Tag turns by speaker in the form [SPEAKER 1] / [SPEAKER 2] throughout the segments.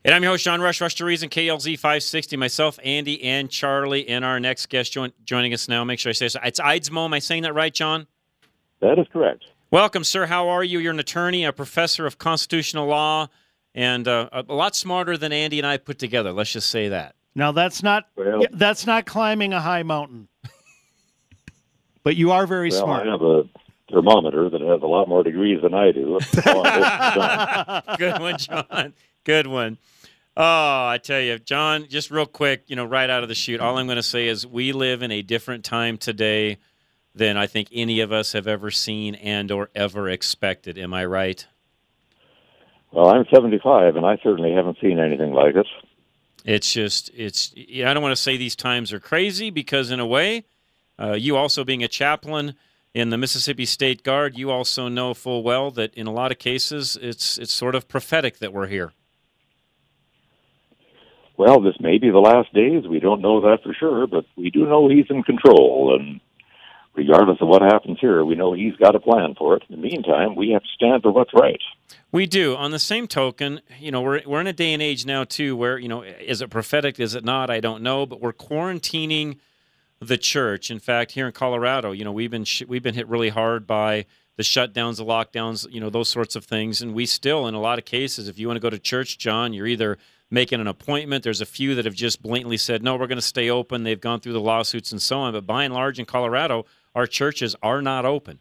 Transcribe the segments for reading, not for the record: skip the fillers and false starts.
[SPEAKER 1] And I'm your host, John Rush to Reason, KLZ 560. Myself, Andy, and Charlie, and our next guest joining us now. Make sure I say so. It's Eidsmoe. Am I saying that right, John?
[SPEAKER 2] That is correct.
[SPEAKER 1] Welcome, sir. How are you? You're an attorney, a professor of constitutional law, and a lot smarter than Andy and I put together. Let's just say that.
[SPEAKER 3] Now, that's not climbing a high mountain. But you are very smart.
[SPEAKER 2] I have a thermometer that has a lot more degrees than I do.
[SPEAKER 1] Good one, John. Good one. Oh, I tell you, John, just real quick, right out of the chute, all I'm going to say is we live in a different time today than I think any of us have ever seen and or ever expected. Am I right?
[SPEAKER 2] Well, I'm 75, and I certainly haven't seen anything like it.
[SPEAKER 1] I don't want to say these times are crazy because in a way, you also being a chaplain in the Mississippi State Guard, you also know full well that in a lot of cases it's sort of prophetic that we're here.
[SPEAKER 2] Well, this may be the last days. We don't know that for sure, but we do know he's in control, and regardless of what happens here, we know he's got a plan for it. In the meantime, we have to stand for what's right.
[SPEAKER 1] We do. On the same token, we're in a day and age now, too, where, is it prophetic, is it not? I don't know, but we're quarantining the church. In fact, here in Colorado, we've been hit really hard by the shutdowns, the lockdowns, those sorts of things, and we still, in a lot of cases, if you want to go to church, John, you're either making an appointment. There's a few that have just blatantly said, no, we're going to stay open. They've gone through the lawsuits and so on. But by and large in Colorado, our churches are not open.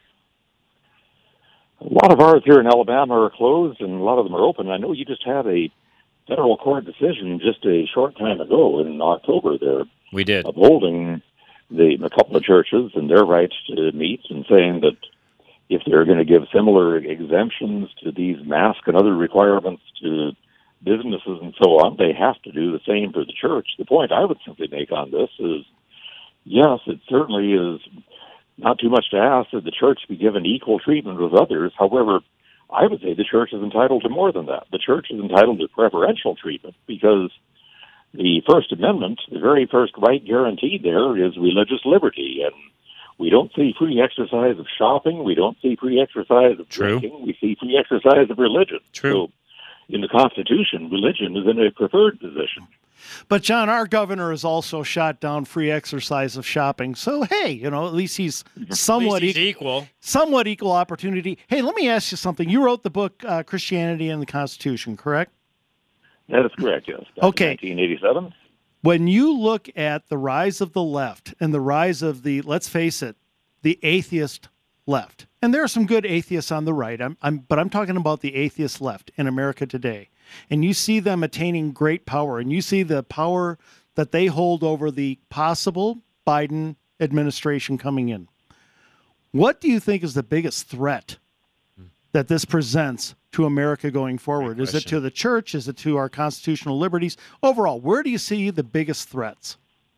[SPEAKER 2] A lot of ours here in Alabama are closed, and a lot of them are open. I know you just had a federal court decision just a short time ago in October there.
[SPEAKER 1] We did.
[SPEAKER 2] Upholding a couple of churches and their rights to meet and saying that if they're going to give similar exemptions to these mask and other requirements to businesses and so on, they have to do the same for the church. The point I would simply make on this is, yes, it certainly is not too much to ask that the church be given equal treatment with others. However, I would say the church is entitled to more than that. The church is entitled to preferential treatment because the First Amendment, the very first right guaranteed there, is religious liberty. And we don't see free exercise of shopping. We don't see free exercise of drinking. We see free exercise of religion.
[SPEAKER 1] True.
[SPEAKER 2] So, in the Constitution, religion is in a preferred position.
[SPEAKER 3] But, John, our governor has also shot down free exercise of shopping. So, hey, at least he's somewhat
[SPEAKER 1] equal.
[SPEAKER 3] Somewhat equal opportunity. Hey, let me ask you something. You wrote the book Christianity and the Constitution, correct?
[SPEAKER 2] That is correct, yes.
[SPEAKER 3] Okay.
[SPEAKER 2] 1987.
[SPEAKER 3] When you look at the rise of the left and the rise of the, let's face it, the atheist left, and there are some good atheists on the right, but I'm talking about the atheist left in America today, and you see them attaining great power, and you see the power that they hold over the possible Biden administration coming in. What do you think is the biggest threat that this presents to America going forward? Is it to the church? Is it to our constitutional liberties? Overall, where do you see the biggest threats?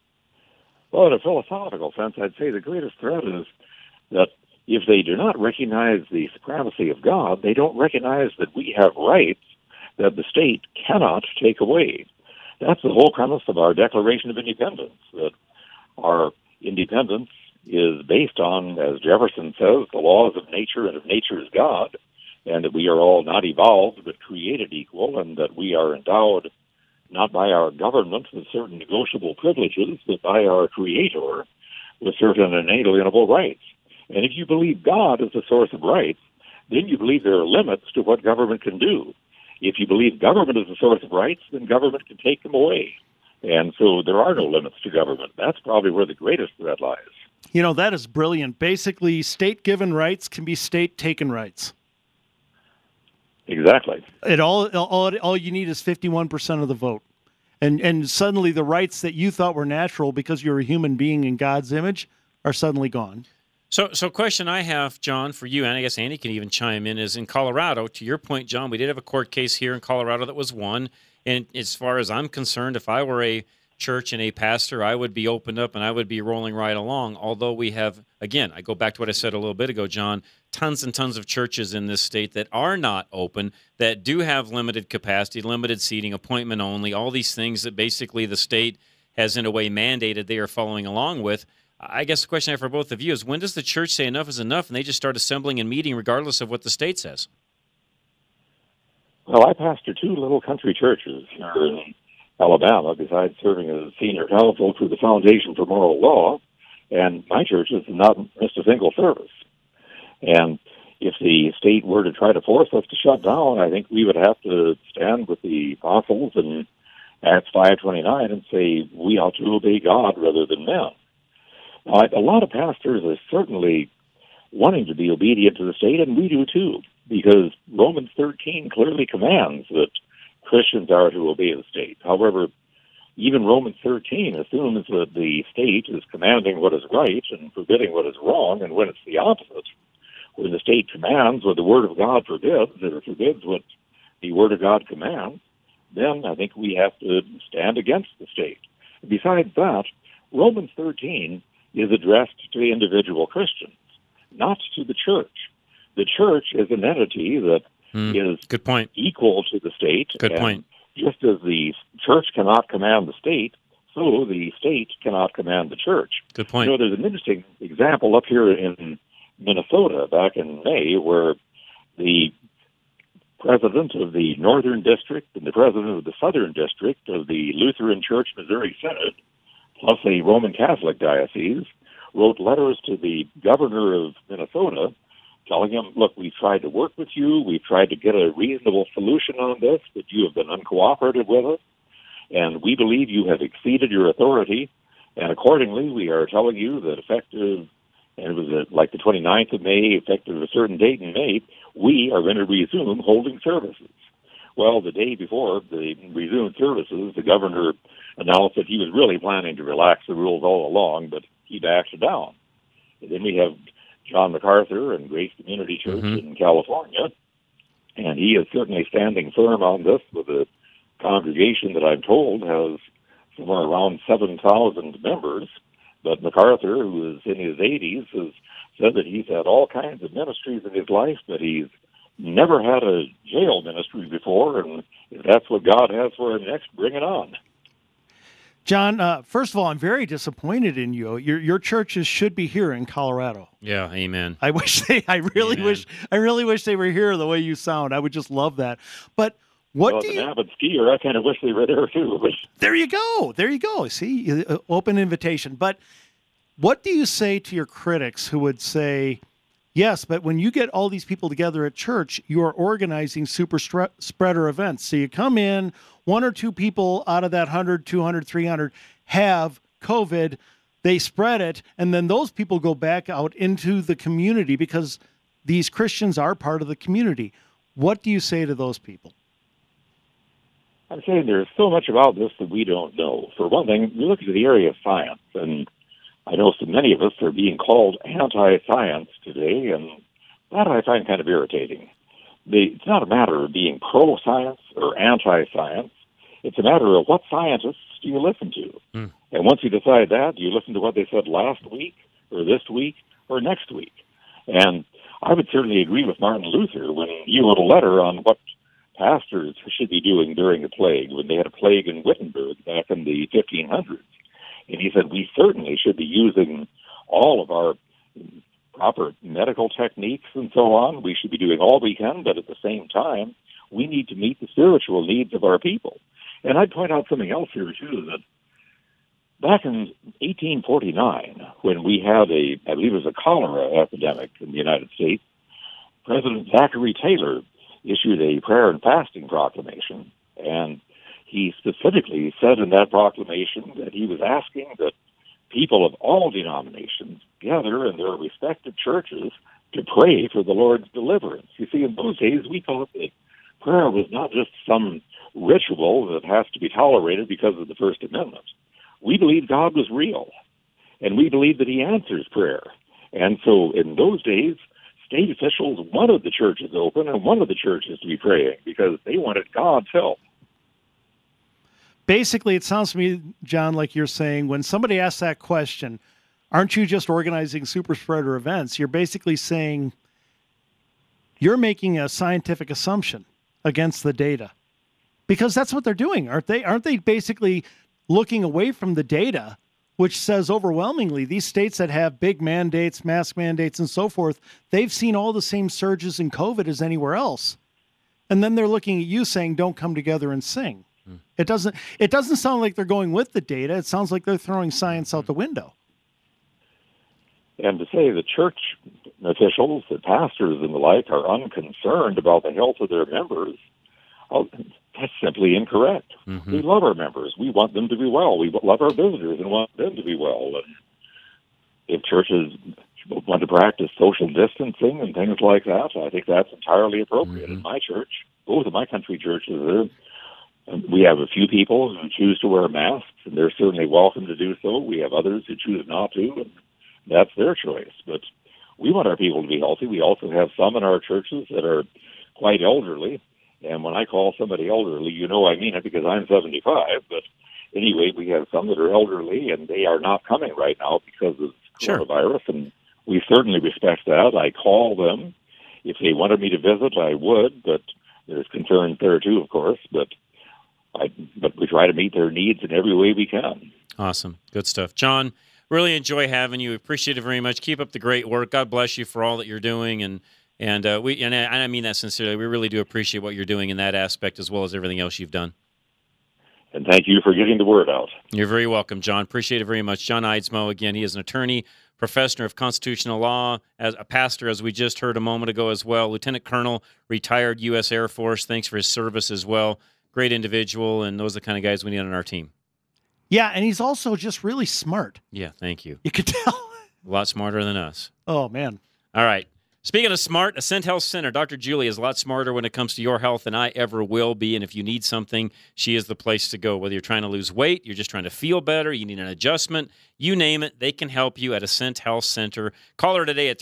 [SPEAKER 2] Well, in a philosophical sense, I'd say the greatest threat is that if they do not recognize the supremacy of God, they don't recognize that we have rights that the state cannot take away. That's the whole premise of our Declaration of Independence, that our independence is based on, as Jefferson says, the laws of nature and of nature's God, and that we are all not evolved but created equal, and that we are endowed not by our government with certain negotiable privileges, but by our Creator with certain inalienable rights. And if you believe God is the source of rights, then you believe there are limits to what government can do. If you believe government is the source of rights, then government can take them away. And so there are no limits to government. That's probably where the greatest threat lies.
[SPEAKER 3] That is brilliant. Basically, state-given rights can be state-taken rights.
[SPEAKER 2] Exactly.
[SPEAKER 3] All you need is 51% of the vote. And suddenly the rights that you thought were natural because you're a human being in God's image are suddenly gone.
[SPEAKER 1] So question I have, John, for you, and I guess Andy can even chime in, is in Colorado, to your point, John, we did have a court case here in Colorado that was won. And as far as I'm concerned, if I were a church and a pastor, I would be opened up and I would be rolling right along. Although we have, again, I go back to what I said a little bit ago, John, tons and tons of churches in this state that are not open, that do have limited capacity, limited seating, appointment only, all these things that basically the state has in a way mandated they are following along with. I guess the question I have for both of you is, when does the church say enough is enough and they just start assembling and meeting regardless of what the state says?
[SPEAKER 2] Well, I pastor two little country churches here in Alabama, besides serving as senior counsel through the Foundation for Moral Law, and my church has not missed a single service. And if the state were to try to force us to shut down, I think we would have to stand with the apostles in Acts 5:29 and say we ought to obey God rather than men. Now, a lot of pastors are certainly wanting to be obedient to the state, and we do too, because Romans 13 clearly commands that Christians are to obey the state. However, even Romans 13 assumes that the state is commanding what is right and forbidding what is wrong, and when it's the opposite, when the state commands what the Word of God forbids, or forbids what the Word of God commands, then I think we have to stand against the state. Besides that, Romans 13 is addressed to individual Christians, not to the church. The church is an entity that is
[SPEAKER 1] good point.
[SPEAKER 2] Equal to the state.
[SPEAKER 1] Good point.
[SPEAKER 2] Just as the church cannot command the state, so the state cannot command the church.
[SPEAKER 1] Good point.
[SPEAKER 2] You know, there's an interesting example up here in Minnesota back in May where the president of the Northern District and the president of the Southern District of the Lutheran Church Missouri Synod, plus a Roman Catholic diocese, wrote letters to the governor of Minnesota telling him, look, we've tried to work with you, we've tried to get a reasonable solution on this, but you have been uncooperative with us, and we believe you have exceeded your authority, and accordingly we are telling you that effective, and it was like the 29th of May, effective a certain date in May, we are going to resume holding services. Well, the day before the resumed services, the governor announced that he was really planning to relax the rules all along, but he backed down. And then we have John MacArthur and Grace Community Church in California, and he is certainly standing firm on this with a congregation that I'm told has somewhere around 7,000 members. But MacArthur, who is in his 80s, has said that he's had all kinds of ministries in his life, but he's never had a jail ministry before, and if that's what God has for him next, bring it on.
[SPEAKER 3] John, first of all, I'm very disappointed in you. Your churches should be here in Colorado.
[SPEAKER 1] Yeah, amen.
[SPEAKER 3] I really wish they were here the way you sound. I would just love that. But what do you?
[SPEAKER 2] As an avid skier, I kind of wish they were there too. But
[SPEAKER 3] there you go. See, open invitation. But what do you say to your critics who would say, yes, but when you get all these people together at church, you are organizing super spreader events. So you come in, one or two people out of that 100, 200, 300 have COVID, they spread it, and then those people go back out into the community because these Christians are part of the community. What do you say to those people?
[SPEAKER 2] I'm saying there's so much about this that we don't know. For one thing, we look at the area of science, and I know so many of us are being called anti-science today, and that I find kind of irritating. It's not a matter of being pro-science or anti-science. It's a matter of what scientists do you listen to. And once you decide that, do you listen to what they said last week or this week or next week? And I would certainly agree with Martin Luther when he wrote a letter on what pastors should be doing during the plague, when they had a plague in Wittenberg back in the 1500s. And he said, we certainly should be using all of our proper medical techniques and so on. We should be doing all we can, but at the same time, we need to meet the spiritual needs of our people. And I'd point out something else here, too, that back in 1849, when we had I believe it was a cholera epidemic in the United States, President Zachary Taylor issued a prayer and fasting proclamation, and he specifically said in that proclamation that he was asking that people of all denominations gather in their respective churches to pray for the Lord's deliverance. You see, in those days, we thought that prayer was not just some ritual that has to be tolerated because of the First Amendment. We believed God was real, and we believed that he answers prayer. And so in those days, state officials wanted the churches open and wanted the churches to be praying because they wanted God's help.
[SPEAKER 3] Basically, it sounds to me, John, like you're saying, when somebody asks that question, aren't you just organizing super spreader events? You're basically saying you're making a scientific assumption against the data. Because that's what they're doing, aren't they? Aren't they basically looking away from the data, which says overwhelmingly these states that have big mandates, mask mandates, and so forth, they've seen all the same surges in COVID as anywhere else. And then they're looking at you saying, don't come together and sing. It doesn't sound like they're going with the data. It sounds like they're throwing science out the window.
[SPEAKER 2] And to say the church officials, the pastors and the like, are unconcerned about the health of their members, that's simply incorrect.
[SPEAKER 1] Mm-hmm.
[SPEAKER 2] We love our members. We want them to be well. We love our visitors and want them to be well. And if churches want to practice social distancing and things like that, I think that's entirely appropriate.
[SPEAKER 1] Mm-hmm.
[SPEAKER 2] In my church, both of my country churches, we have a few people who choose to wear masks, and they're certainly welcome to do so. We have others who choose not to, and that's their choice. But we want our people to be healthy. We also have some in our churches that are quite elderly, and when I call somebody elderly, you know I mean it because I'm 75, but anyway, we have some that are elderly, and they are not coming right now because of coronavirus, and we certainly respect that. I call them. If they wanted me to visit, I would, but there's concerns there too, of course, but we try to meet their needs in every way we can.
[SPEAKER 1] Awesome. Good stuff. John, really enjoy having you. Appreciate it very much. Keep up the great work. God bless you for all that you're doing. And I mean that sincerely. We really do appreciate what you're doing in that aspect as well as everything else you've done.
[SPEAKER 2] And thank you for getting the word out.
[SPEAKER 1] You're very welcome, John. Appreciate it very much. John Eidsmoe, again, he is an attorney, professor of constitutional law, as a pastor, as we just heard a moment ago as well, lieutenant colonel, retired U.S. Air Force. Thanks for his service as well. Great individual, and those are the kind of guys we need on our team.
[SPEAKER 3] Yeah, and he's also just really smart.
[SPEAKER 1] Yeah, thank you.
[SPEAKER 3] You could tell.
[SPEAKER 1] A lot smarter than us.
[SPEAKER 3] Oh, man.
[SPEAKER 1] All right. Speaking of smart, Ascent Health Center, Dr. Julie is a lot smarter when it comes to your health than I ever will be, and if you need something, she is the place to go. Whether you're trying to lose weight, you're just trying to feel better, you need an adjustment, you name it, they can help you at Ascent Health Center. Call her today at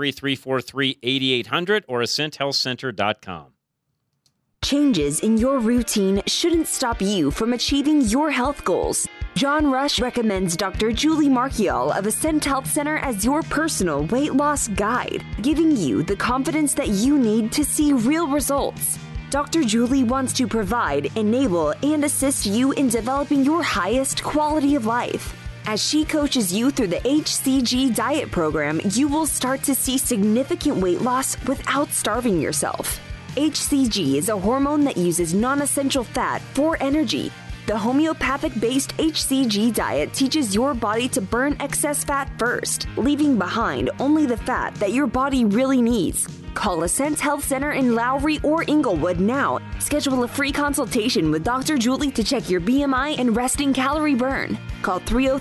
[SPEAKER 1] 303-343-8800 or ascenthealthcenter.com.
[SPEAKER 4] Changes in your routine shouldn't stop you from achieving your health goals. John Rush recommends Dr. Julie Marchiol of Ascent Health Center as your personal weight loss guide, giving you the confidence that you need to see real results. Dr. Julie wants to provide, enable, and assist you in developing your highest quality of life. As she coaches you through the HCG diet program, you will start to see significant weight loss without starving yourself. HCG is a hormone that uses non-essential fat for energy. The homeopathic-based HCG diet teaches your body to burn excess fat first, leaving behind only the fat that your body really needs. Call Ascent Health Center in Lowry or Inglewood now. Schedule a free consultation with Dr. Julie to check your BMI and resting calorie burn. Call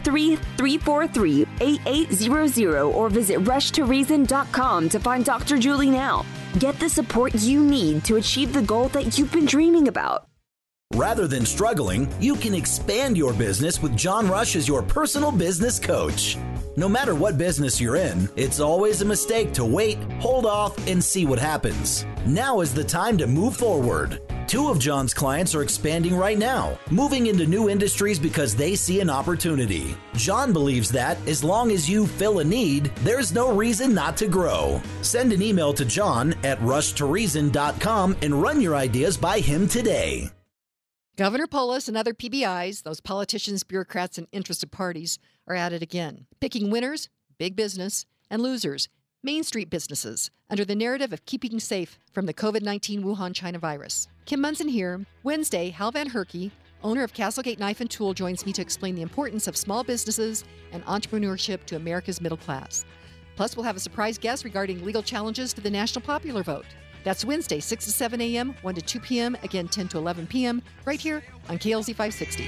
[SPEAKER 4] 303-343-8800 or visit rushtoreason.com to find Dr. Julie now. Get the support you need to achieve the goal that you've been dreaming about.
[SPEAKER 5] Rather than struggling, you can expand your business with John Rush as your personal business coach. No matter what business you're in, it's always a mistake to wait, hold off, and see what happens. Now is the time to move forward. 2 of John's clients are expanding right now, moving into new industries because they see an opportunity. John believes that as long as you fill a need, there's no reason not to grow. Send an email to John at rushtoreason.com and run your ideas by him today.
[SPEAKER 6] Governor Polis and other PBIs, those politicians, bureaucrats, and interested parties, are at it again, picking winners, big business, and losers, Main Street businesses, under the narrative of keeping safe from the COVID-19 Wuhan China virus. Kim Munson here. Wednesday, Hal Van Herky, owner of Castlegate Knife and Tool, joins me to explain the importance of small businesses and entrepreneurship to America's middle class. Plus, we'll have a surprise guest regarding legal challenges to the national popular vote. That's Wednesday, 6 to 7 a.m., 1 to 2 p.m., again 10 to 11 p.m., right here on KLZ 560.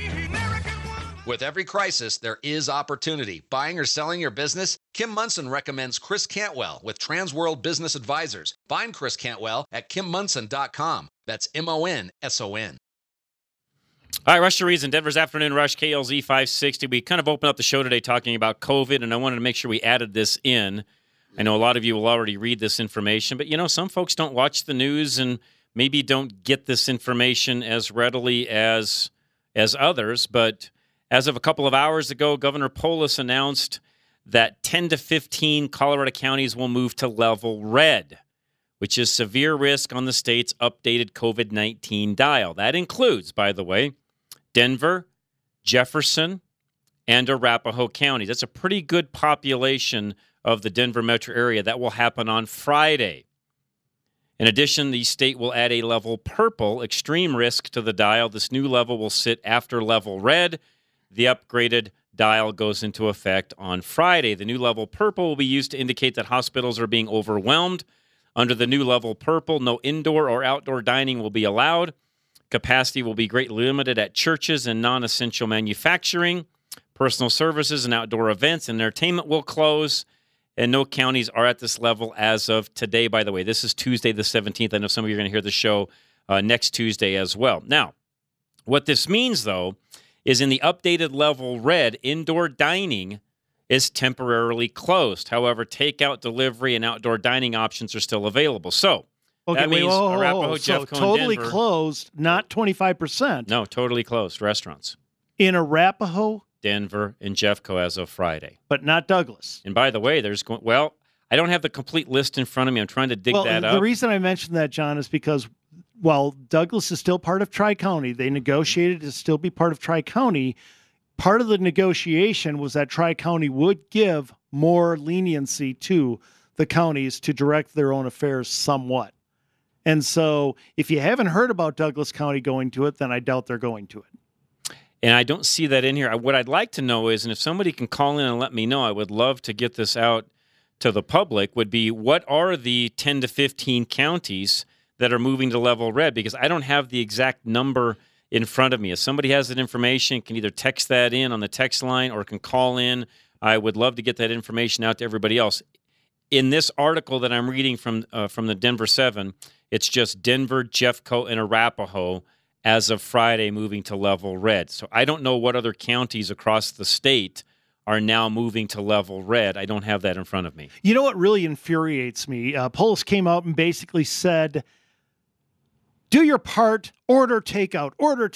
[SPEAKER 7] With every crisis, there is opportunity. Buying or selling your business? Kim Munson recommends Chris Cantwell with Transworld Business Advisors. Find Chris Cantwell at kimmunson.com. That's MONSON.
[SPEAKER 1] All right, Rush to Reason, Denver's Afternoon Rush, KLZ 560. We kind of opened up the show today talking about COVID, and I wanted to make sure we added this in. I know a lot of you will already read this information, but, some folks don't watch the news and maybe don't get this information as readily as others. But as of a couple of hours ago, Governor Polis announced that 10 to 15 Colorado counties will move to level red, which is severe risk on the state's updated COVID-19 dial. That includes, by the way, Denver, Jefferson, and Arapahoe counties. That's a pretty good population of the Denver metro area. That will happen on Friday. In addition, the state will add a level purple, extreme risk, to the dial. This new level will sit after level red. The upgraded dial goes into effect on Friday. The new level purple will be used to indicate that hospitals are being overwhelmed. Under the new level purple, no indoor or outdoor dining will be allowed. Capacity will be greatly limited at churches and non-essential manufacturing. Personal services and outdoor events and entertainment will close. And no counties are at this level as of today, by the way. This is Tuesday the 17th. I know some of you are going to hear the show next Tuesday as well. Now, what this means, though, is in the updated level red, indoor dining is temporarily closed. However, takeout, delivery, and outdoor dining options are still available. So that means Arapahoe, Jeffco,
[SPEAKER 3] so totally
[SPEAKER 1] and Denver,
[SPEAKER 3] closed, not 25%.
[SPEAKER 1] No, totally closed restaurants.
[SPEAKER 3] In Arapahoe,
[SPEAKER 1] Denver, and Jeffco as of Friday.
[SPEAKER 3] but not Douglas.
[SPEAKER 1] And by the way, I don't have the complete list in front of me. I'm trying to dig that up.
[SPEAKER 3] The reason I mentioned that, John, is because while Douglas is still part of Tri-County, they negotiated to still be part of Tri-County. Part of the negotiation was that Tri-County would give more leniency to the counties to direct their own affairs somewhat. And so if you haven't heard about Douglas County going to it, then I doubt they're going to it.
[SPEAKER 1] And I don't see that in here. What I'd like to know is, and if somebody can call in and let me know, I would love to get this out to the public, would be what are the 10 to 15 counties that are moving to level red? Because I don't have the exact number in front of me. If somebody has that information, can either text that in on the text line or can call in. I would love to get that information out to everybody else. In this article that I'm reading from the Denver 7, it's just Denver, Jeffco, and Arapahoe as of Friday moving to level red. So I don't know what other counties across the state are now moving to level red. I don't have that in front of me.
[SPEAKER 3] You know what really infuriates me? Polis came out and basically said, do your part, order takeout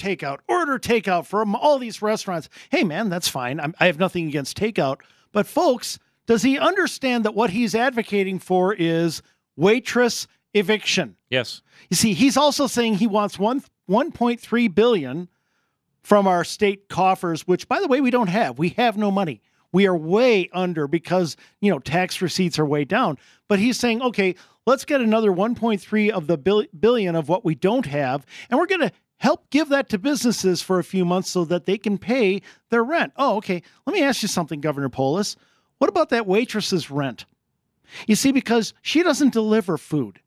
[SPEAKER 3] from all these restaurants. Hey, man, that's fine. I have nothing against takeout. But folks, does he understand that what he's advocating for is waitress eviction?
[SPEAKER 1] Yes.
[SPEAKER 3] You see, he's also saying he wants $1.3 billion from our state coffers, which, by the way, we don't have. We have no money. We are way under because, tax receipts are way down. But he's saying, okay, let's get another 1.3 of the billion of what we don't have, and we're going to help give that to businesses for a few months so that they can pay their rent. Oh, okay. Let me ask you something, Governor Polis. What about that waitress's rent? You see, because she doesn't deliver food.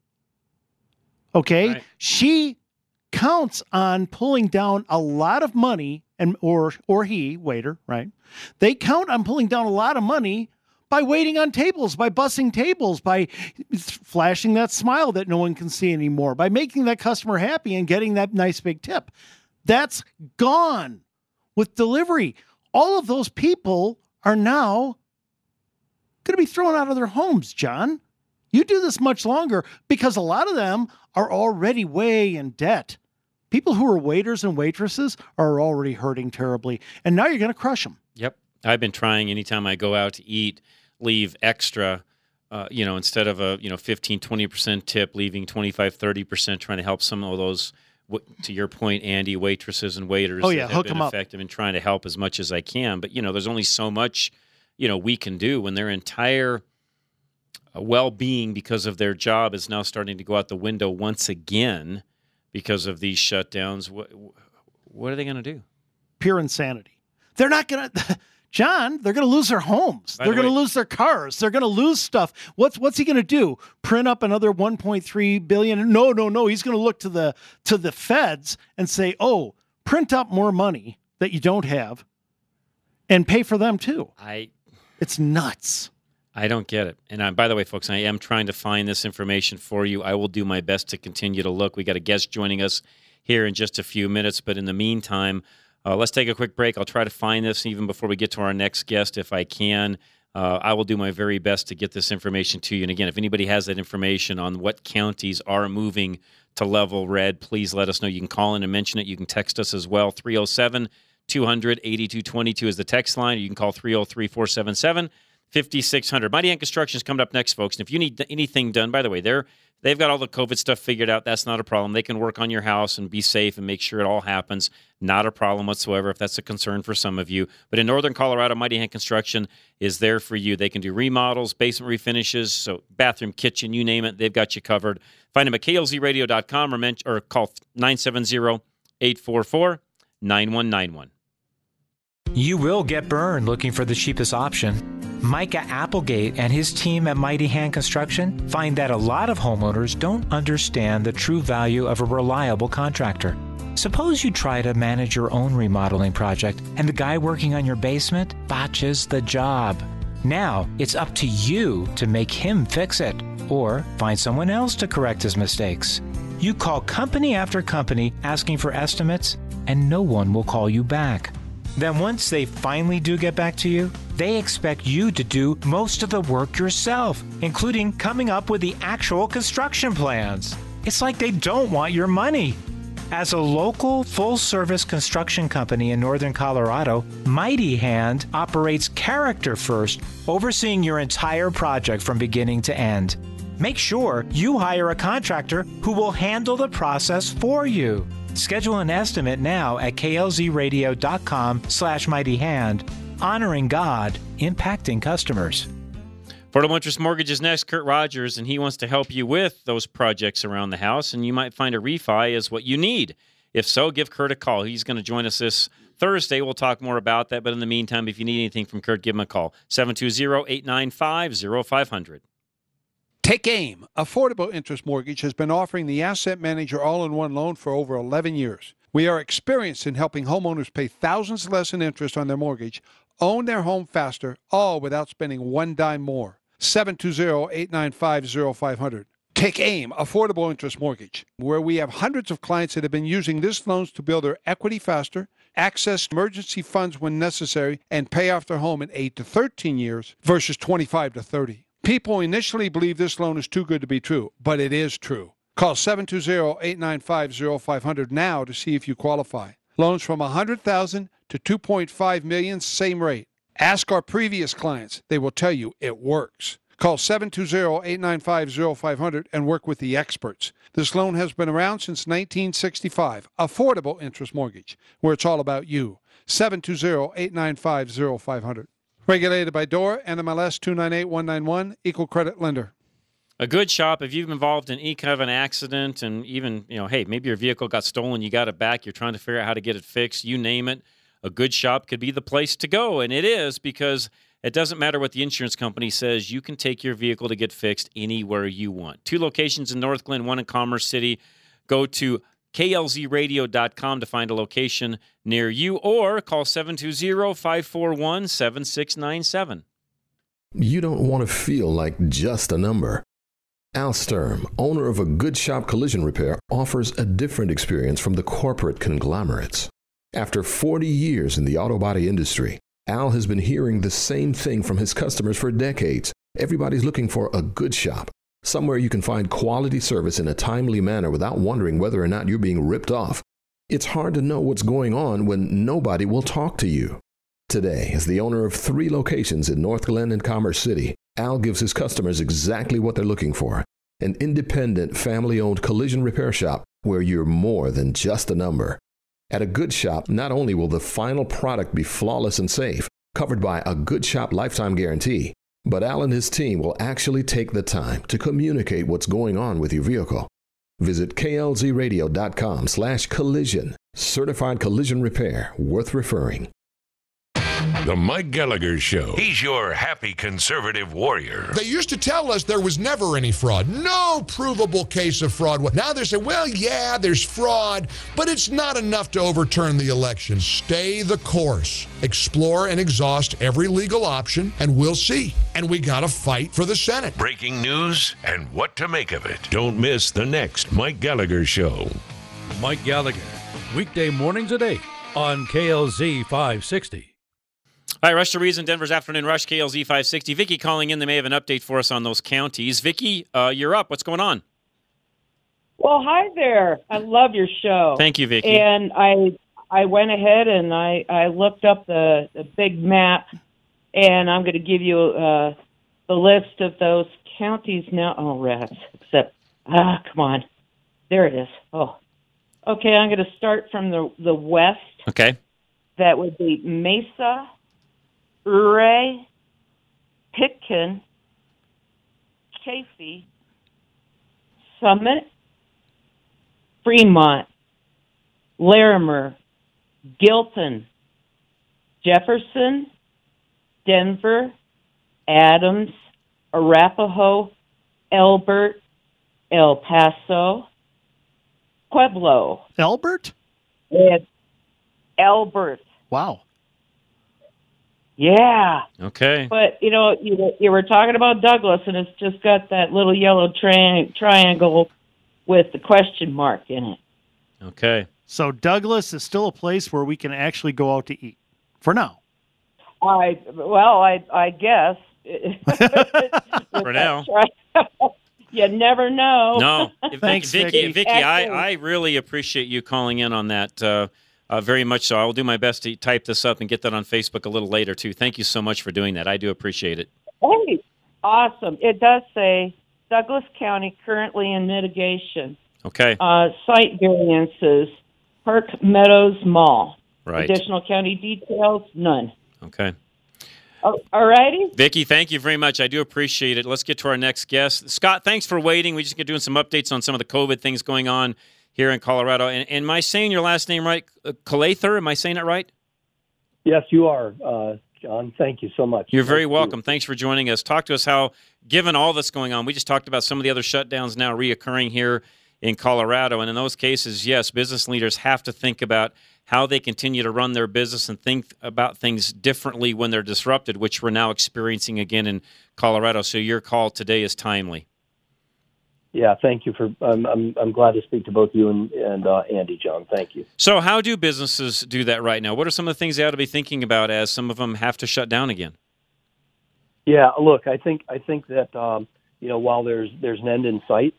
[SPEAKER 3] Okay?
[SPEAKER 1] Right.
[SPEAKER 3] She counts on pulling down a lot of money, or he, waiter, right? They count on pulling down a lot of money by waiting on tables, by bussing tables, by flashing that smile that no one can see anymore, by making that customer happy and getting that nice big tip. That's gone with delivery. All of those people are now going to be thrown out of their homes, John. You do this much longer because a lot of them are already way in debt. People who are waiters and waitresses are already hurting terribly, and now you're going to crush them.
[SPEAKER 1] Yep. I've been trying anytime I go out to eat, leave extra, instead of a 15, 20% tip, leaving 25, 30%, trying to help some of those, to your point, Andy, waitresses and waiters
[SPEAKER 3] that have
[SPEAKER 1] hook
[SPEAKER 3] been
[SPEAKER 1] them
[SPEAKER 3] effective
[SPEAKER 1] in trying to help as much as I can. But, there's only so much, we can do when their entire well-being because of their job is now starting to go out the window once again because of these shutdowns. What are they going to do?
[SPEAKER 3] Pure insanity. They're not going to... John, they're going to lose their homes. They're going to lose their cars. They're going to lose stuff. What's he going to do? Print up another $1.3 billion? No. He's going to look to the feds and say, "Oh, print up more money that you don't have, and pay for them too." It's nuts.
[SPEAKER 1] I don't get it. And by the way, folks, I am trying to find this information for you. I will do my best to continue to look. We got a guest joining us here in just a few minutes, but in the meantime, let's take a quick break. I'll try to find this even before we get to our next guest if I can. I will do my very best to get this information to you. And again, if anybody has that information on what counties are moving to level red, please let us know. You can call in and mention it. You can text us as well. 307-200-8222 is the text line. You can call 303-477 5600. Mighty Hand Construction is coming up next, folks. And if you need anything done, by the way, they've got all the COVID stuff figured out. That's not a problem. They can work on your house and be safe and make sure it all happens. Not a problem whatsoever if that's a concern for some of you. But in Northern Colorado, Mighty Hand Construction is there for you. They can do remodels, basement refinishes, so bathroom, kitchen, you name it, they've got you covered. Find them at klzradio.com or call 970-844-9191.
[SPEAKER 8] You will get burned looking for the cheapest option. Micah Applegate and his team at Mighty Hand Construction find that a lot of homeowners don't understand the true value of a reliable contractor. Suppose you try to manage your own remodeling project and the guy working on your basement botches the job. Now, it's up to you to make him fix it or find someone else to correct his mistakes. You call company after company asking for estimates, and no one will call you back. Then once they finally do get back to you, they expect you to do most of the work yourself, including coming up with the actual construction plans. It's like they don't want your money. As a local full-service construction company in Northern Colorado, Mighty Hand operates character first, overseeing your entire project from beginning to end. Make sure you hire a contractor who will handle the process for you. Schedule an estimate now at klzradio.com/mightyhand. Honoring God, impacting customers.
[SPEAKER 1] Affordable Interest Mortgage is next. Kurt Rogers, and he wants to help you with those projects around the house, and you might find a refi is what you need. If so, give Kurt a call. He's going to join us this Thursday. We'll talk more about that, but in the meantime, if you need anything from Kurt, give him a call. 720-895-0500.
[SPEAKER 9] Take AIM. Affordable Interest Mortgage has been offering the Asset Manager all-in-one loan for over 11 years. We are experienced in helping homeowners pay thousands less in interest on their mortgage, own their home faster, all without spending one dime more. 720-895-0500. Take AIM, Affordable Interest Mortgage, where we have hundreds of clients that have been using this loans to build their equity faster, access emergency funds when necessary, and pay off their home in 8 to 13 years versus 25 to 30. People initially believe this loan is too good to be true, but it is true. Call 720-895-0500 now to see if you qualify. Loans from $100,000 to $2.5 million, same rate. Ask our previous clients. They will tell you it works. Call 720-895-0500 and work with the experts. This loan has been around since 1965. Affordable Interest Mortgage, where it's all about you. 720-895-0500. Regulated by DORA, NMLS 298191, Equal Credit Lender.
[SPEAKER 1] A good shop, if you've been involved in any kind of an accident and even, hey, maybe your vehicle got stolen, you got it back, you're trying to figure out how to get it fixed, you name it, a good shop could be the place to go. And it is, because it doesn't matter what the insurance company says, you can take your vehicle to get fixed anywhere you want. 2 locations in North Glen, 1 in Commerce City. Go to klzradio.com to find a location near you, or call 720-541-7697.
[SPEAKER 10] You don't want to feel like just a number. Al Sturm, owner of A Good Shop Collision Repair, offers a different experience from the corporate conglomerates. After 40 years in the auto body industry, Al has been hearing the same thing from his customers for decades. Everybody's looking for a good shop, somewhere you can find quality service in a timely manner without wondering whether or not you're being ripped off. It's hard to know what's going on when nobody will talk to you. Today, as the owner of 3 locations in North Glen and Commerce City, Al gives his customers exactly what they're looking for: an independent, family-owned collision repair shop where you're more than just a number. At A Good Shop, not only will the final product be flawless and safe, covered by A Good Shop lifetime guarantee, but Al and his team will actually take the time to communicate what's going on with your vehicle. Visit klzradio.com/collision. Certified collision repair, worth referring.
[SPEAKER 11] The Mike Gallagher Show. He's your happy conservative warrior.
[SPEAKER 12] They used to tell us there was never any fraud. No provable case of fraud. Now they say, well, yeah, there's fraud, but it's not enough to overturn the election. Stay the course. Explore and exhaust every legal option, and we'll see. And we got to fight for the Senate.
[SPEAKER 11] Breaking news and what to make of it. Don't miss the next Mike Gallagher Show.
[SPEAKER 13] Mike Gallagher, weekday mornings at 8 on KLZ 560.
[SPEAKER 1] All right, Rush to Reason, Denver's Afternoon Rush, KLZ 560. Vicky calling in. They may have an update for us on those counties. Vicky, you're up. What's going on?
[SPEAKER 14] Well, hi there. I love your show.
[SPEAKER 1] Thank you, Vicky.
[SPEAKER 14] And I went ahead and I looked up the big map and I'm going to give you the list of those counties now. Oh, rats! Except, come on, there it is. Oh, okay. I'm going to start from the west.
[SPEAKER 1] Okay.
[SPEAKER 14] That would be Mesa, Ouray, Pitkin, Chaffee, Summit, Fremont, Larimer, Gilton, Jefferson, Denver, Adams, Arapahoe, Elbert, El Paso, Pueblo.
[SPEAKER 3] Elbert?
[SPEAKER 14] And Elbert.
[SPEAKER 3] Wow.
[SPEAKER 14] Yeah.
[SPEAKER 1] Okay.
[SPEAKER 14] But, you were talking about Douglas, and it's just got that little yellow triangle with the question mark in it.
[SPEAKER 1] Okay.
[SPEAKER 3] So Douglas is still a place where we can actually go out to eat for now.
[SPEAKER 14] I guess.
[SPEAKER 1] For now.
[SPEAKER 14] You never know.
[SPEAKER 1] No.
[SPEAKER 3] Thanks,
[SPEAKER 1] Vicky, I really appreciate you calling in on that very much so. I will do my best to type this up and get that on Facebook a little later, too. Thank you so much for doing that. I do appreciate it.
[SPEAKER 14] Hey, awesome. It does say Douglas County currently in mitigation.
[SPEAKER 1] Okay.
[SPEAKER 14] Site variances, Park Meadows Mall.
[SPEAKER 1] Right.
[SPEAKER 14] Additional county details, none.
[SPEAKER 1] Okay.
[SPEAKER 14] All righty.
[SPEAKER 1] Vicky, thank you very much. I do appreciate it. Let's get to our next guest. Scott, thanks for waiting. We just get doing some updates on some of the COVID things going on here in Colorado. And am I saying your last name right? Calather, am I saying it right?
[SPEAKER 15] Yes, you are, John. Thank you so much.
[SPEAKER 1] You're very welcome. Thanks for joining us. Talk to us how, given all this going on, we just talked about some of the other shutdowns now reoccurring here in Colorado. And in those cases, yes, business leaders have to think about how they continue to run their business and think about things differently when they're disrupted, which we're now experiencing again in Colorado. So your call today is timely.
[SPEAKER 15] Yeah, thank you for. I'm glad to speak to both you and Andy, John. Thank you.
[SPEAKER 1] So how do businesses do that right now? What are some of the things they ought to be thinking about as some of them have to shut down again?
[SPEAKER 15] Yeah, look, I think that while there's an end in sight,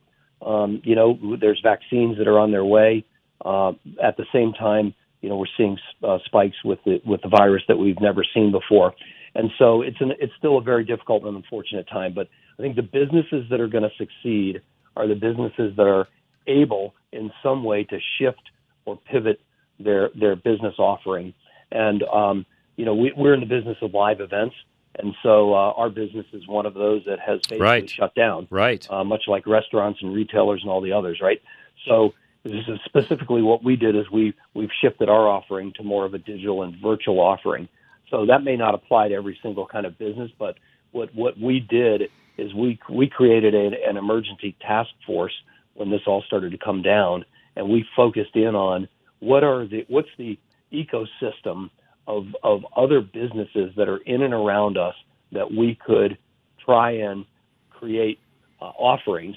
[SPEAKER 15] there's vaccines that are on their way. At the same time, we're seeing spikes with the virus that we've never seen before, and so it's still a very difficult and unfortunate time. But I think the businesses that are going to succeed are the businesses that are able in some way to shift or pivot their business offering. And we're in the business of live events, and so our business is one of those that has basically shut down.
[SPEAKER 1] Right.
[SPEAKER 15] Much like restaurants and retailers and all the others. Right. So this is specifically what we did is we've shifted our offering to more of a digital and virtual offering. So that may not apply to every single kind of business, but what we did is we created an emergency task force when this all started to come down, and we focused in on what's the ecosystem of other businesses that are in and around us that we could try and create offerings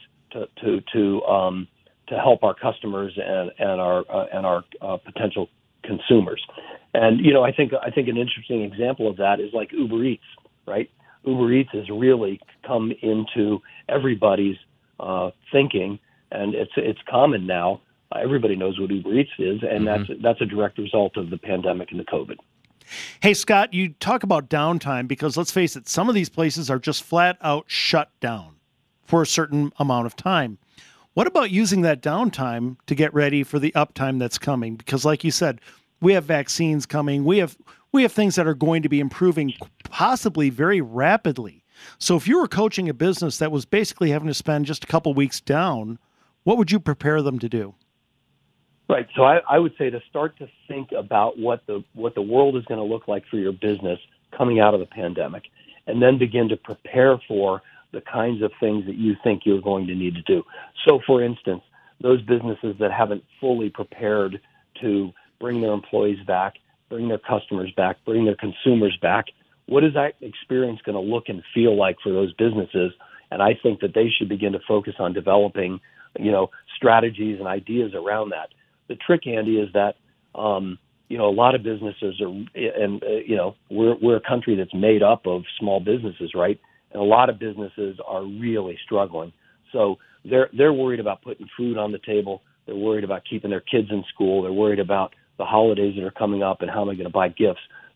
[SPEAKER 15] to help our customers and our potential consumers. And I think an interesting example of that is like Uber Eats, right? Uber Eats has really come into everybody's thinking, and it's common now. Everybody knows what Uber Eats is, and that's a direct result of the pandemic and the COVID.
[SPEAKER 3] Hey, Scott, you talk about downtime because let's face it, some of these places are just flat out shut down for a certain amount of time. What about using that downtime to get ready for the uptime that's coming? Because like you said, we have vaccines coming. We have things that are going to be improving possibly very rapidly. So if you were coaching a business that was basically having to spend just a couple weeks down, what would you prepare them to do?
[SPEAKER 15] Right. So I would say to start to think about what the world is going to look like for your business coming out of the pandemic, and then begin to prepare for the kinds of things that you think you're going to need to do. So, for instance, those businesses that haven't fully prepared to bring their employees back, bring their customers back, bring their consumers back, what is that experience going to look and feel like for those businesses? And I think that they should begin to focus on developing, strategies and ideas around that. The trick, Andy, is that, a lot of businesses are, and, we're a country that's made up of small businesses, right? And a lot of businesses are really struggling. So they're worried about putting food on the table. They're worried about keeping their kids in school. They're worried about the holidays that are coming up and how am I going to buy gifts.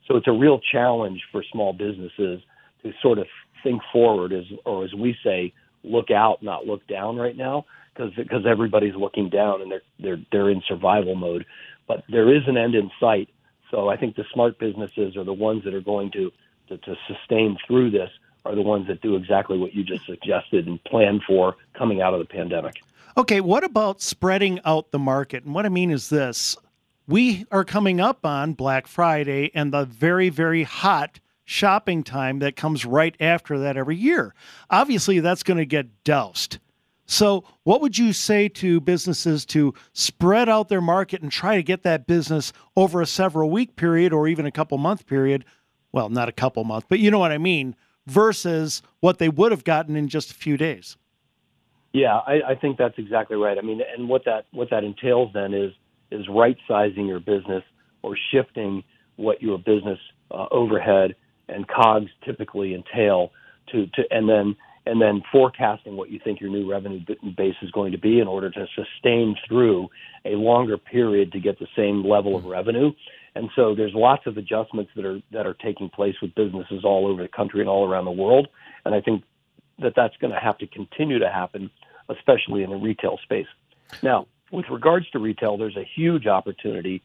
[SPEAKER 15] So it's a real challenge for small businesses to sort of think forward, as we say, look out, not look down right now, because everybody's looking down and they're in survival mode. But there is an end in sight. So I think the smart businesses are the ones that are going to sustain through this, are the ones that do exactly what you just suggested and plan for coming out of the pandemic.
[SPEAKER 3] Okay, what about spreading out the market? And what I mean is this. We are coming up on Black Friday and the very, very hot shopping time that comes right after that every year. Obviously, that's going to get doused. So what would you say to businesses to spread out their market and try to get that business over a several week period or even a couple month period? Well, not a couple months, but you know what I mean, versus what they would have gotten in just a few days.
[SPEAKER 15] Yeah, I think that's exactly right. I mean, and what that entails then is right-sizing your business or shifting what your business overhead and COGS typically entail and then forecasting what you think your new revenue base is going to be in order to sustain through a longer period to get the same level of revenue. And so there's lots of adjustments that are taking place with businesses all over the country and all around the world. And I think that's going to have to continue to happen, especially in the retail space. Now, with regards to retail, there's a huge opportunity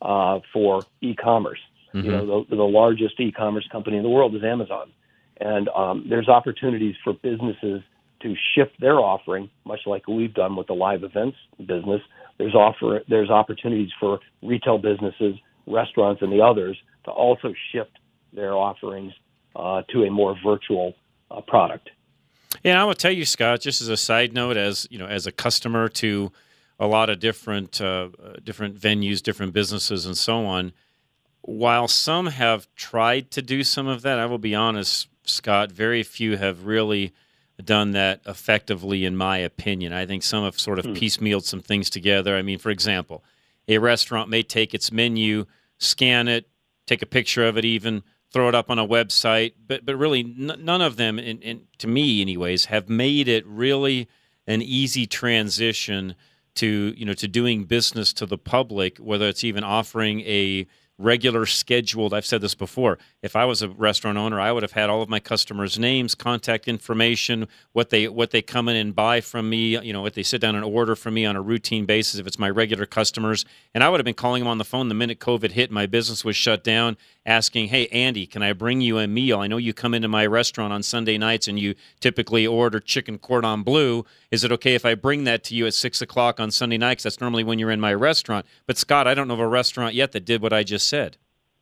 [SPEAKER 15] for e-commerce. Mm-hmm. You know, the largest e-commerce company in the world is Amazon. And there's opportunities for businesses to shift their offering, much like we've done with the live events business. There's opportunities for retail businesses, restaurants, and the others to also shift their offerings to a more virtual product.
[SPEAKER 1] Yeah, I will tell you, Scott, just as a side note, as a customer to a lot of different venues, different businesses, and so on. While some have tried to do some of that, I will be honest, Scott, very few have really done that effectively, in my opinion. I think some have sort of piecemealed some things together. I mean, for example, a restaurant may take its menu, scan it, take a picture of it even, throw it up on a website, but really none of them, to me anyways, have made it really an easy transition to doing business to the public, whether it's even offering a regular scheduled. I've said this before. If I was a restaurant owner, I would have had all of my customers' names, contact information, what they come in and buy from me, what they sit down and order from me on a routine basis if it's my regular customers. And I would have been calling them on the phone the minute COVID hit and my business was shut down, asking, "Hey, Andy, can I bring you a meal? I know you come into my restaurant on Sunday nights and you typically order chicken cordon bleu. Is it okay if I bring that to you at 6 o'clock on Sunday night? Because that's normally when you're in my restaurant." But Scott, I don't know of a restaurant yet that did what I just said.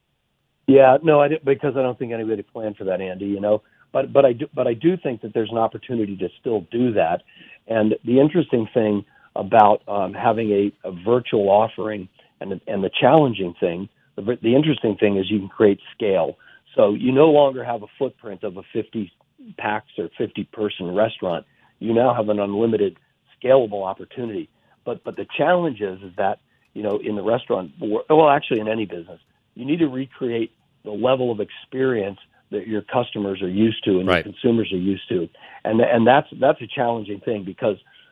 [SPEAKER 15] Yeah, no, I didn't, because I don't think anybody planned for that, Andy. But I do think that there's an opportunity to still do that. And the interesting thing about having a virtual offering and the challenging thing, the interesting thing is you can create scale. So you no longer have a footprint of a 50 packs or 50-person restaurant. You now have an unlimited scalable opportunity. But the challenge is that, in the restaurant, well, actually in any business, you need to recreate the level of experience that your customers are used to and your consumers are used to. And that's a challenging thing because,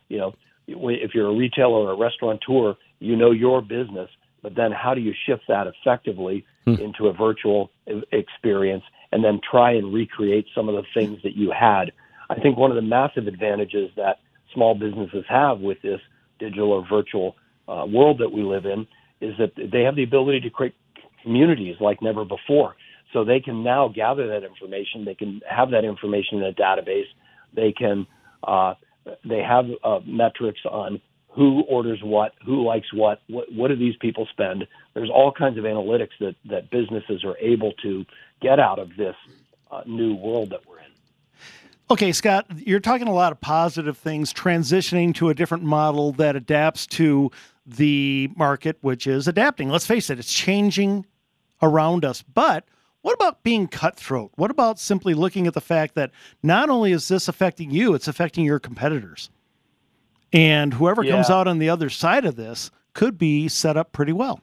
[SPEAKER 15] if you're a retailer or a restaurateur, your business, but then how do you shift that effectively into a virtual experience and then try and recreate some of the things that you had? I think one of the massive advantages that small businesses have with this digital or virtual world that we live in is that they have the ability to create communities like never before. So they can now gather that information. They can have that information in a database. They can they have metrics on who orders what, who likes what do these people spend. There's all kinds of analytics that businesses are able to get out of this new world that we're in.
[SPEAKER 3] Okay, Scott, you're talking a lot of positive things, transitioning to a different model that adapts to the market, which is adapting. Let's face it, it's changing around us. But what about being cutthroat? What about simply looking at the fact that not only is this affecting you, it's affecting your competitors? And whoever comes out on the other side of this could be set up pretty well.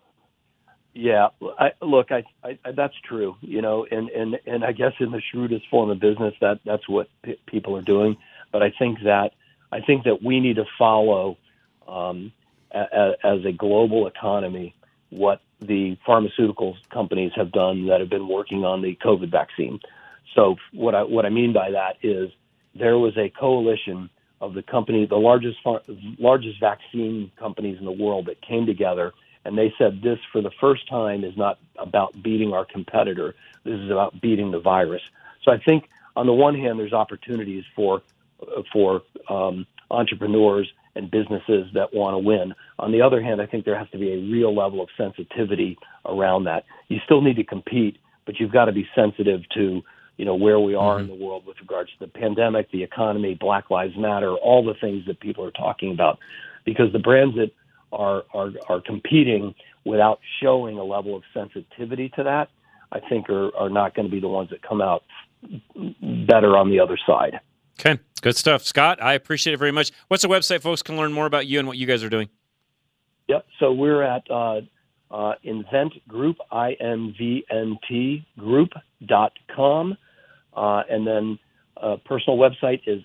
[SPEAKER 15] Yeah, that's true. And I guess in the shrewdest form of business, that's what people are doing. But I think that we need to follow as a global economy what the pharmaceutical companies have done that have been working on the COVID vaccine. So what I mean by that is there was a coalition of the largest vaccine companies in the world that came together, and they said this for the first time is not about beating our competitor. This is about beating the virus. So I think on the one hand, there's opportunities for entrepreneurs and businesses that want to win. On the other hand, I think there has to be a real level of sensitivity around that. You still need to compete, but you've got to be sensitive to, where we are in the world with regards to the pandemic, the economy, Black Lives Matter, all the things that people are talking about. Because the brands that are competing without showing a level of sensitivity to that, I think are not going to be the ones that come out better on the other side.
[SPEAKER 1] Okay, good stuff. Scott, I appreciate it very much. What's the website folks can learn more about you and what you guys are doing?
[SPEAKER 15] Yep, so we're at Invent Group, INVNT Group.com. And then personal website is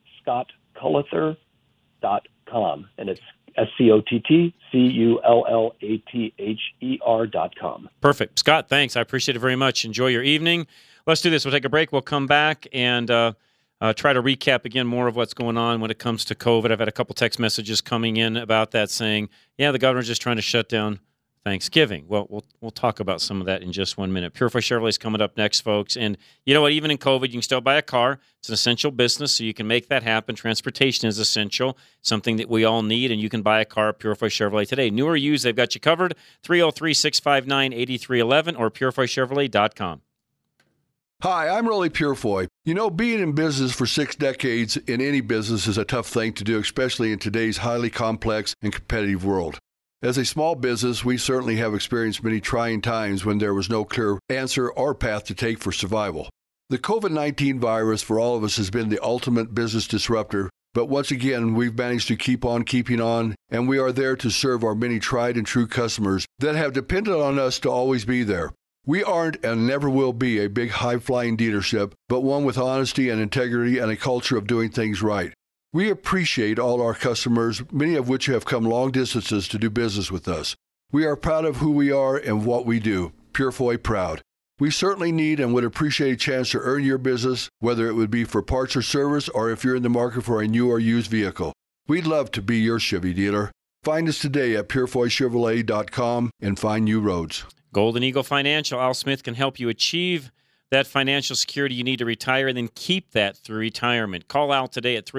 [SPEAKER 15] scottcullither.com, and it's ScottCullither.com.
[SPEAKER 1] Perfect. Scott, thanks. I appreciate it very much. Enjoy your evening. Let's do this. We'll take a break. We'll come back and try to recap again more of what's going on when it comes to COVID. I've had a couple text messages coming in about that saying, yeah, the governor's just trying to shut down Thanksgiving. Well, we'll talk about some of that in just 1 minute. Pure Voice Chevrolet is coming up next, folks. And you know what? Even in COVID, you can still buy a car. It's an essential business, so you can make that happen. Transportation is essential, something that we all need, and you can buy a car at Pure Voice Chevrolet today. New or used, they've got you covered. 303-659-8311 or purevoicechevrolet.com.
[SPEAKER 16] Hi, I'm Rolly Purefoy. Being in business for 6 decades in any business is a tough thing to do, especially in today's highly complex and competitive world. As a small business, we certainly have experienced many trying times when there was no clear answer or path to take for survival. The COVID-19 virus for all of us has been the ultimate business disruptor, but once again, we've managed to keep on keeping on, and we are there to serve our many tried and true customers that have depended on us to always be there. We aren't and never will be a big high-flying dealership, but one with honesty and integrity and a culture of doing things right. We appreciate all our customers, many of which have come long distances to do business with us. We are proud of who we are and what we do. Purefoy proud. We certainly need and would appreciate a chance to earn your business, whether it would be for parts or service or if you're in the market for a new or used vehicle. We'd love to be your Chevy dealer. Find us today at purevoicechevrolet.com and find new roads.
[SPEAKER 1] Golden Eagle Financial, Al Smith can help you achieve that financial security you need to retire and then keep that through retirement. Call Al today at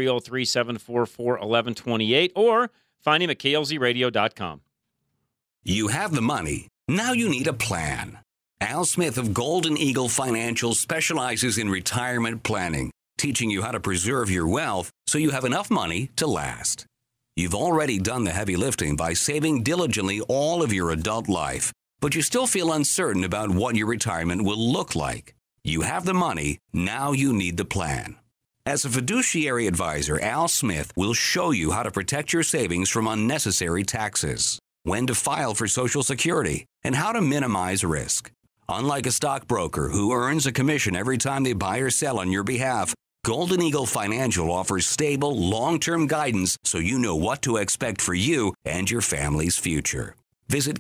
[SPEAKER 1] 303-744-1128 or find him at klzradio.com.
[SPEAKER 17] You have the money. Now you need a plan. Al Smith of Golden Eagle Financial specializes in retirement planning, teaching you how to preserve your wealth so you have enough money to last. You've already done the heavy lifting by saving diligently all of your adult life, but you still feel uncertain about what your retirement will look like. You have the money, now you need the plan. As a fiduciary advisor, Al Smith will show you how to protect your savings from unnecessary taxes, when to file for Social Security, and how to minimize risk. Unlike a stockbroker who earns a commission every time they buy or sell on your behalf, Golden Eagle Financial offers stable, long-term guidance so you know what to expect for you and your family's future. Visit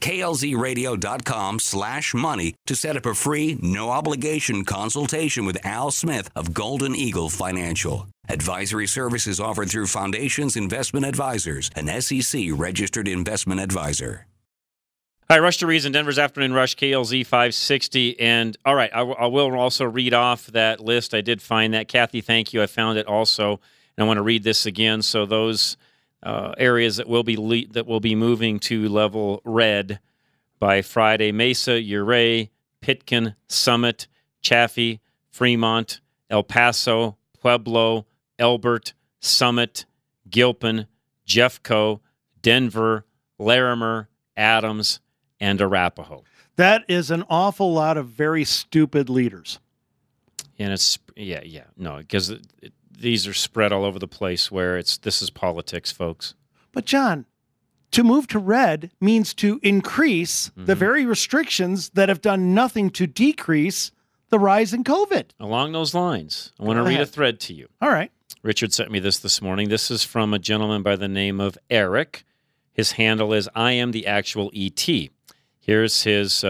[SPEAKER 17] klzradio.com/money to set up a free, no-obligation consultation with Al Smith of Golden Eagle Financial. Advisory services offered through Foundations Investment Advisors, an SEC-registered investment advisor.
[SPEAKER 1] Hi, Rush to Reason, Denver's Afternoon Rush, KLZ 560. And, all right, I will also read off that list. I did find that. Kathy, thank you. I found it also. And I want to read this again. So those areas that will be moving to level red by Friday: Mesa, Ouray, Pitkin, Summit, Chaffee, Fremont, El Paso, Pueblo, Elbert, Summit, Gilpin, Jeffco, Denver, Larimer, Adams, and Arapahoe.
[SPEAKER 3] That is an awful lot of very stupid leaders.
[SPEAKER 1] And it's, because these are spread all over the place where this is politics, folks.
[SPEAKER 3] But, John, to move to red means to increase the very restrictions that have done nothing to decrease the rise in COVID.
[SPEAKER 1] Along those lines, I want to read a thread to you.
[SPEAKER 3] All right.
[SPEAKER 1] Richard sent me this morning. This is from a gentleman by the name of Eric. His handle is I am the actual ET. Here's his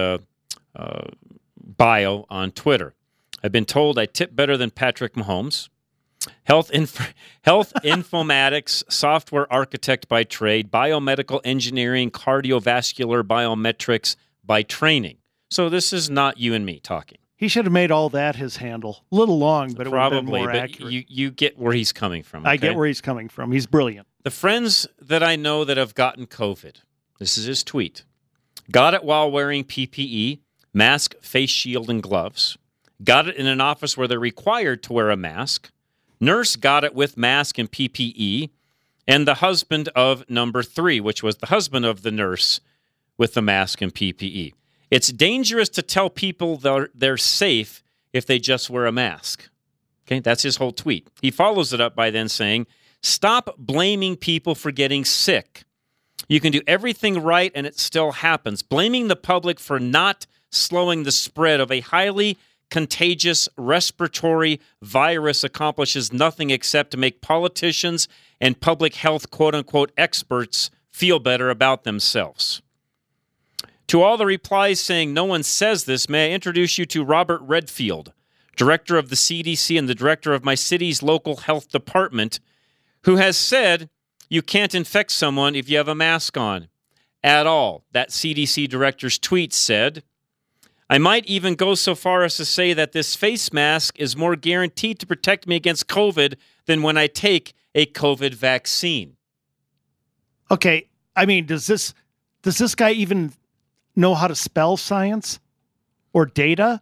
[SPEAKER 1] bio on Twitter. I've been told I tip better than Patrick Mahomes. Health informatics, software architect by trade, biomedical engineering, cardiovascular biometrics by training. So this is not you and me talking.
[SPEAKER 3] He should have made all that his handle. A little long, but it would have been more
[SPEAKER 1] but
[SPEAKER 3] accurate.
[SPEAKER 1] You get where he's coming from. Okay?
[SPEAKER 3] I get where he's coming from. He's brilliant.
[SPEAKER 1] The friends that I know that have gotten COVID, this is his tweet, got it while wearing PPE, mask, face shield, and gloves. Got it in an office where they're required to wear a mask. Nurse got it with mask and PPE. And the husband of number 3, which was the husband of the nurse with the mask and PPE. It's dangerous to tell people they're safe if they just wear a mask. Okay, that's his whole tweet. He follows it up by then saying, stop blaming people for getting sick. You can do everything right and it still happens. Blaming the public for not slowing the spread of a highly contagious respiratory virus accomplishes nothing except to make politicians and public health quote-unquote experts feel better about themselves. To all the replies saying no one says this, may I introduce you to Robert Redfield, director of the CDC and the director of my city's local health department, who has said you can't infect someone if you have a mask on at all. That CDC director's tweet said, I might even go so far as to say that this face mask is more guaranteed to protect me against COVID than when I take a COVID vaccine.
[SPEAKER 3] Okay, I mean, does this guy even know how to spell science or data?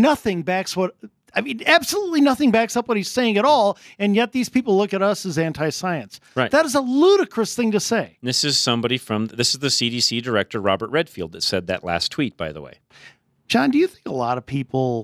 [SPEAKER 3] Absolutely nothing backs up what he's saying at all, and yet these people look at us as anti-science.
[SPEAKER 1] Right.
[SPEAKER 3] That is a ludicrous thing to say.
[SPEAKER 1] This is the CDC director, Robert Redfield, that said that last tweet, by the way.
[SPEAKER 3] John, do you think a lot of people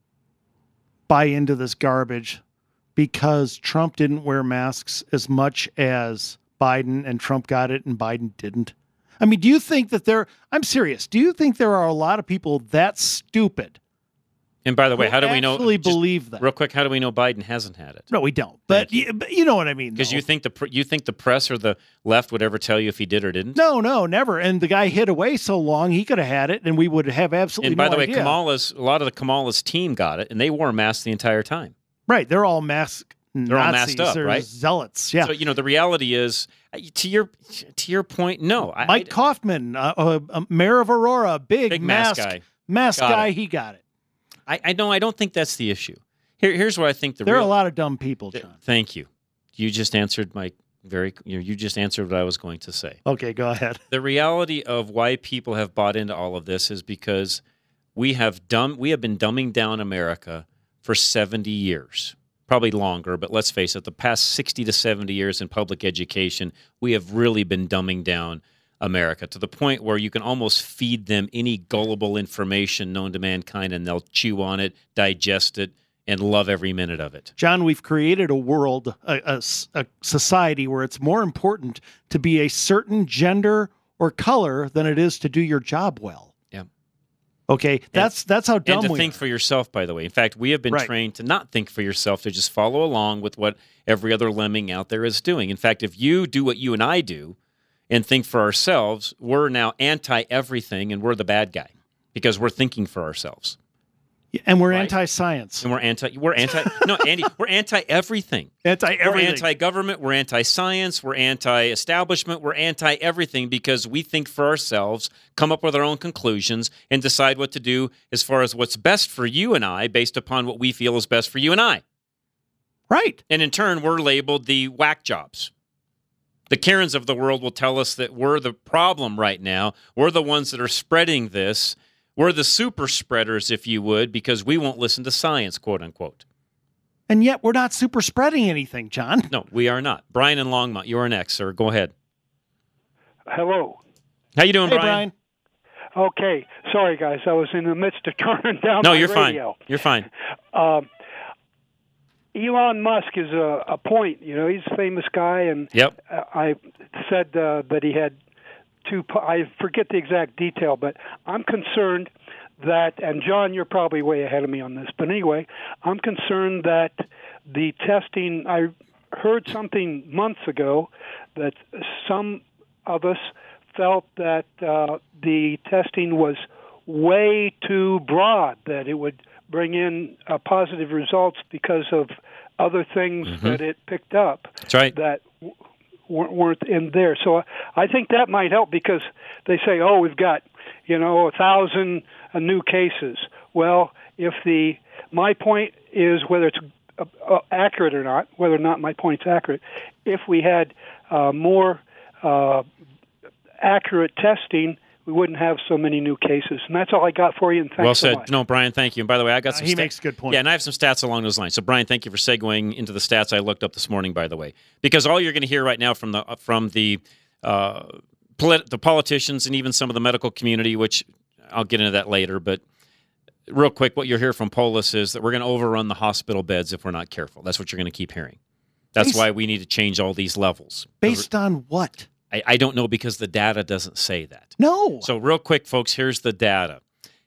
[SPEAKER 3] buy into this garbage because Trump didn't wear masks as much as Biden, and Trump got it and Biden didn't? I mean, do you think that I'm serious, do you think there are a lot of people that stupid?
[SPEAKER 1] And by the way, how do we know?
[SPEAKER 3] Actually believe that?
[SPEAKER 1] Real quick, how do we know Biden hasn't had it?
[SPEAKER 3] No, we don't. But you know what I mean.
[SPEAKER 1] Because you think the press or the left would ever tell you if he did or didn't?
[SPEAKER 3] No, never. And the guy hid away so long, he could have had it, and we would have absolutely no idea.
[SPEAKER 1] And by the way, a lot of the Kamala's team got it, and they wore masks the entire time.
[SPEAKER 3] Right. They're all masked.
[SPEAKER 1] They're all masked up,
[SPEAKER 3] They're
[SPEAKER 1] right?
[SPEAKER 3] Zealots. Yeah.
[SPEAKER 1] So the reality is, to your point, no.
[SPEAKER 3] Mike Kaufman, mayor of Aurora, big mask guy. Mask guy. He got it.
[SPEAKER 1] I don't think that's the issue. Here's what I think
[SPEAKER 3] there are a lot of dumb people, John.
[SPEAKER 1] Thank you. You just answered you just answered what I was going to say.
[SPEAKER 3] Okay, go ahead.
[SPEAKER 1] The reality of why people have bought into all of this is because we have been dumbing down America for 70 years. Probably longer, but let's face it, the past 60 to 70 years in public education, we have really been dumbing down America to the point where you can almost feed them any gullible information known to mankind and they'll chew on it, digest it, and love every minute of it.
[SPEAKER 3] John, we've created a world, a society where it's more important to be a certain gender or color than it is to do your job well.
[SPEAKER 1] Yeah.
[SPEAKER 3] Okay, that's how dumb we are.
[SPEAKER 1] And to think for yourself, by the way. In fact, we have been trained to not think for yourself, to just follow along with what every other lemming out there is doing. In fact, if you do what you and I do and think for ourselves, we're now anti-everything and we're the bad guy because we're thinking for ourselves.
[SPEAKER 3] And we're anti-science.
[SPEAKER 1] And we're Andy, we're anti-everything.
[SPEAKER 3] Anti-everything.
[SPEAKER 1] We're anti-government, we're anti-science, we're anti-establishment, we're anti-everything because we think for ourselves, come up with our own conclusions, and decide what to do as far as what's best for you and I based upon what we feel is best for you and I.
[SPEAKER 3] Right.
[SPEAKER 1] And in turn, we're labeled the whack jobs. The Karens of the world will tell us that we're the problem right now. We're the ones that are spreading this. We're the super spreaders, if you would, because we won't listen to science, quote unquote.
[SPEAKER 3] And yet we're not super spreading anything, John.
[SPEAKER 1] No, we are not. Brian in Longmont, you're next, sir. Go ahead.
[SPEAKER 18] Hello.
[SPEAKER 1] How you doing,
[SPEAKER 3] hey,
[SPEAKER 1] Brian?
[SPEAKER 18] Okay. Sorry, guys. I was in the midst of turning down my
[SPEAKER 1] radio.
[SPEAKER 18] No,
[SPEAKER 1] you're fine.
[SPEAKER 18] Elon Musk is a point. He's a famous guy, and
[SPEAKER 1] yep.
[SPEAKER 18] I said that he had I forget the exact detail, but I'm concerned that, and John, you're probably way ahead of me on this, but anyway, I'm concerned that the testing, I heard something months ago that some of us felt that the testing was way too broad, that it would bring in positive results because of other things that it picked up.
[SPEAKER 1] That's right.
[SPEAKER 18] That weren't in there. So I think that might help, because they say, oh, we've got, 1,000 new cases. Well, my point is, whether it's accurate or not, whether or not my point's accurate, if we had more accurate testing, we wouldn't have so many new cases. And that's all I got for you, and thanks
[SPEAKER 1] well
[SPEAKER 18] so
[SPEAKER 1] said.
[SPEAKER 18] much.
[SPEAKER 1] No, Brian, thank you. And by the way, I got some
[SPEAKER 3] he makes a good point.
[SPEAKER 1] Yeah, and I have some stats along those lines. So, Brian, thank you for segueing into the stats I looked up this morning, by the way. Because all you're going to hear right now from the politicians and even some of the medical community, which I'll get into that later, but real quick, what you'll hear from Polis is that we're going to overrun the hospital beds if we're not careful. That's what you're going to keep hearing. That's why we need to change all these levels.
[SPEAKER 3] Based on what?
[SPEAKER 1] I don't know, because the data doesn't say that.
[SPEAKER 3] No.
[SPEAKER 1] So real quick, folks, here's the data.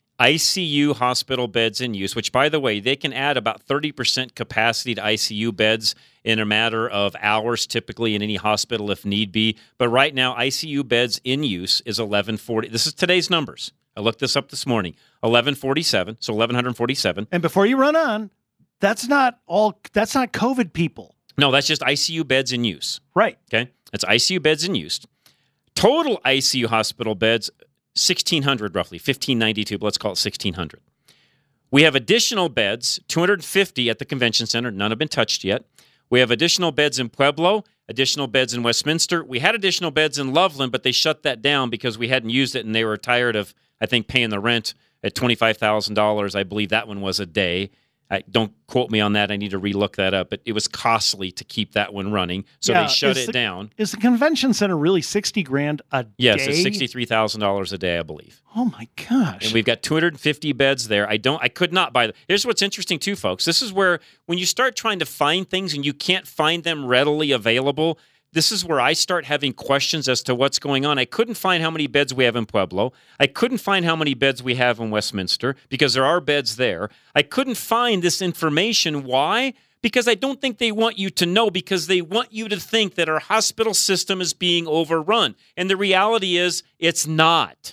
[SPEAKER 1] ICU hospital beds in use, which, by the way, they can add about 30% capacity to ICU beds in a matter of hours, typically in any hospital if need be. But right now, ICU beds in use is 1140. This is today's numbers. I looked this up this morning. 1147, so 1147.
[SPEAKER 3] And before you run on, that's not COVID people.
[SPEAKER 1] No, that's just ICU beds in use.
[SPEAKER 3] Right.
[SPEAKER 1] Okay? That's ICU beds in use. Total ICU hospital beds, 1,600 roughly, 1,592, but let's call it 1,600. We have additional beds, 250 at the convention center. None have been touched yet. We have additional beds in Pueblo, additional beds in Westminster. We had additional beds in Loveland, but they shut that down because we hadn't used it, and they were tired of, I think, paying the rent at $25,000. I believe that one was a day. Don't quote me on that. I need to relook that up. But it was costly to keep that one running, so they shut it down.
[SPEAKER 3] Is the convention center really $60,000 a day?
[SPEAKER 1] Yes, it's $63,000 a day, I believe.
[SPEAKER 3] Oh my gosh!
[SPEAKER 1] And we've got 250 beds there. I could not buy them. Here's what's interesting too, folks. This is where when you start trying to find things and you can't find them readily available, this is where I start having questions as to what's going on. I couldn't find how many beds we have in Pueblo. I couldn't find how many beds we have in Westminster, because there are beds there. I couldn't find this information. Why? Because I don't think they want you to know, because they want you to think that our hospital system is being overrun. And the reality is, it's not.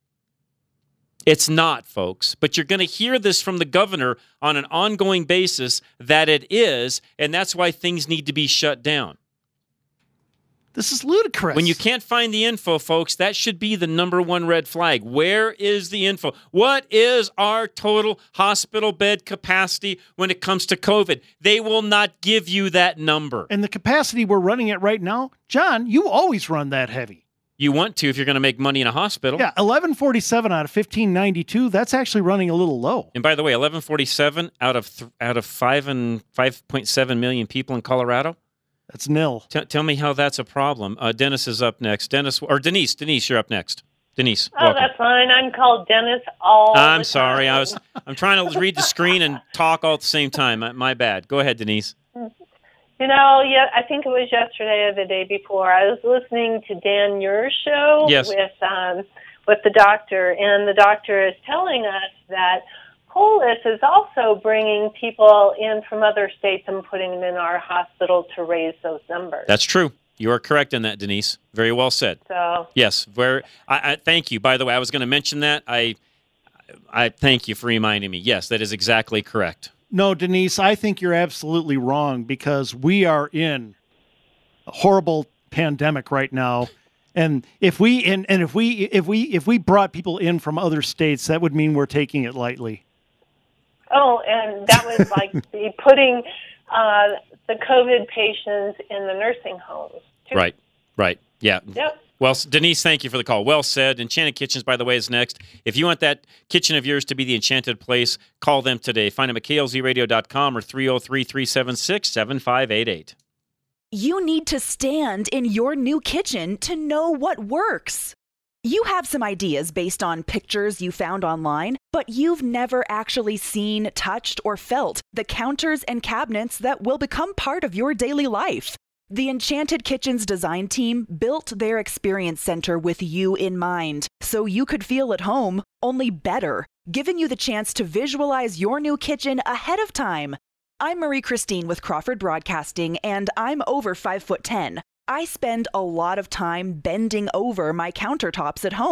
[SPEAKER 1] It's not, folks. But you're going to hear this from the governor on an ongoing basis that it is, and that's why things need to be shut down.
[SPEAKER 3] This is ludicrous.
[SPEAKER 1] When you can't find the info, folks, that should be the number one red flag. Where is the info? What is our total hospital bed capacity when it comes to COVID? They will not give you that number.
[SPEAKER 3] And the capacity we're running at right now, John, you always run that heavy.
[SPEAKER 1] You want to if you're going to make money in a hospital.
[SPEAKER 3] Yeah, 1147 out of 1592, that's actually running a little low.
[SPEAKER 1] And by the way, 1147 out of 5.7 million people in Colorado?
[SPEAKER 3] That's nil.
[SPEAKER 1] Tell me how that's a problem. Dennis is up next. Dennis, you're up next. Denise,
[SPEAKER 19] oh,
[SPEAKER 1] welcome.
[SPEAKER 19] That's fine. I'm called Dennis all
[SPEAKER 1] I'm
[SPEAKER 19] the
[SPEAKER 1] sorry.
[SPEAKER 19] time.
[SPEAKER 1] I'm trying to read the screen and talk all at the same time. My bad. Go ahead, Denise.
[SPEAKER 19] I think it was yesterday or the day before. I was listening to Dan Muir's show with the doctor, and the doctor is telling us that Polis is also bringing people in from other states and putting them in our hospital to raise those numbers.
[SPEAKER 1] That's true. You are correct in that, Denise. Very well said.
[SPEAKER 19] So
[SPEAKER 1] yes, I thank you. By the way, I was going to mention that. I thank you for reminding me. Yes, that is exactly correct.
[SPEAKER 3] No, Denise, I think you're absolutely wrong, because we are in a horrible pandemic right now. And if we brought people in from other states, that would mean we're taking it lightly.
[SPEAKER 19] Oh, and that was like putting the COVID patients in the nursing homes, too.
[SPEAKER 1] Right. Yeah.
[SPEAKER 19] Yep.
[SPEAKER 1] Well, Denise, thank you for the call. Well said. Enchanted Kitchens, by the way, is next. If you want that kitchen of yours to be the enchanted place, call them today. Find them at klzradio.com or 303-376-7588.
[SPEAKER 20] You need to stand in your new kitchen to know what works. You have some ideas based on pictures you found online, but you've never actually seen, touched, or felt the counters and cabinets that will become part of your daily life. The Enchanted Kitchens design team built their experience center with you in mind, so you could feel at home, only better, giving you the chance to visualize your new kitchen ahead of time. I'm Marie Christine with Crawford Broadcasting, and I'm over 5'10". I spend a lot of time bending over my countertops at home.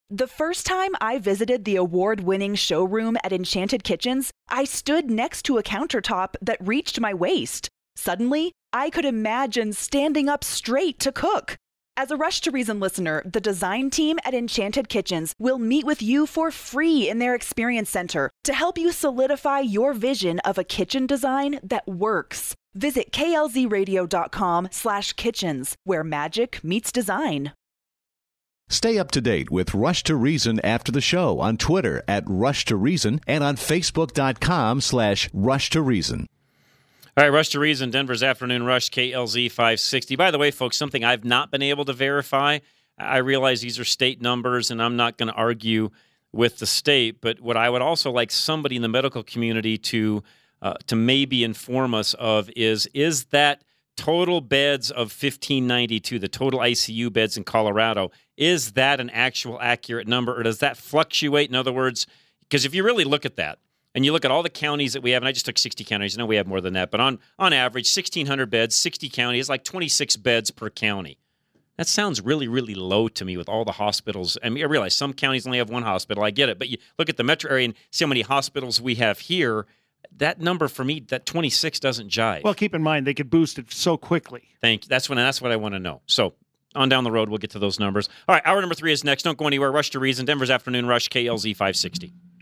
[SPEAKER 20] The first time I visited the award-winning showroom at Enchanted Kitchens, I stood next to a countertop that reached my waist. Suddenly, I could imagine standing up straight to cook. As a Rush to Reason listener, the design team at Enchanted Kitchens will meet with you for free in their experience center to help you solidify your vision of a kitchen design that works. Visit klzradio.com/kitchens, where magic meets design.
[SPEAKER 21] Stay up to date with Rush to Reason after the show on Twitter at Rush to Reason and on Facebook.com/Rush to Reason.
[SPEAKER 1] All right, Rush to Reason, Denver's Afternoon Rush, KLZ 560. By the way, folks, something I've not been able to verify. I realize these are state numbers, and I'm not going to argue with the state, but what I would also like somebody in the medical community to maybe inform us of is that total beds of 1,592, the total ICU beds in Colorado, is that an actual accurate number, or does that fluctuate? In other words, because if you really look at that, and you look at all the counties that we have, and I just took 60 counties. I know we have more than that, but on average, 1,600 beds, 60 counties, like 26 beds per county. That sounds really, really low to me with all the hospitals. I mean, I realize some counties only have one hospital. I get it. But you look at the metro area and see how many hospitals we have here. That number for me, that 26 doesn't jive.
[SPEAKER 3] Well, keep in mind, they could boost it so quickly.
[SPEAKER 1] Thank you. That's what I want to know. So on down the road, we'll get to those numbers. All right, hour number 3 is next. Don't go anywhere. Rush to Reason, Denver's Afternoon Rush, KLZ 560.